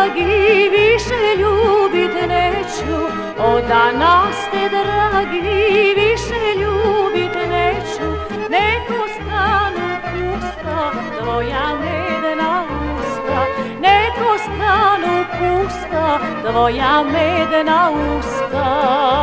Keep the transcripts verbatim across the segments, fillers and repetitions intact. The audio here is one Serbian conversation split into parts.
dragi, više ljubit neću. O danas te dragi, više ljubit neću. Neko stanu pusta, tvoja medena usta. Neko stanu pusta, tvoja medena usta.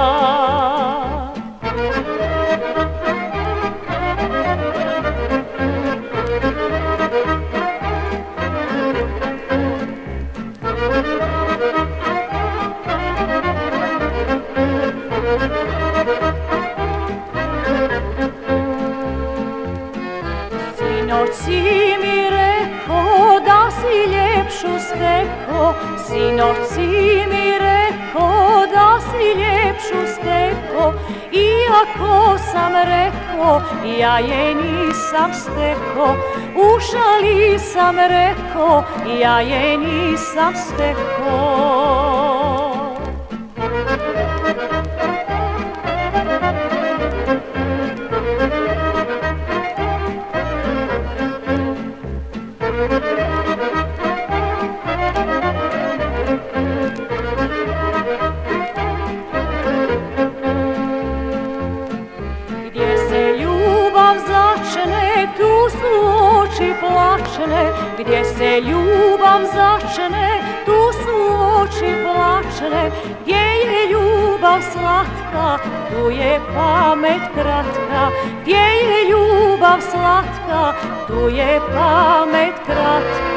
Sinoć si mi reko da si ljepšu steko, sinoć si mi reko da si ljepšu steko, iako sam reko ja je nisam steko, u šali sam reko ja je nisam steko. Gdje se ljubav začne, tu su oči plačne. Gdje se ljubav začne, tu su oči plačne. Gdje je ljubav slatka, tu je pamet kratka. Gdje je ljubav slatka, tu je pamet kratka.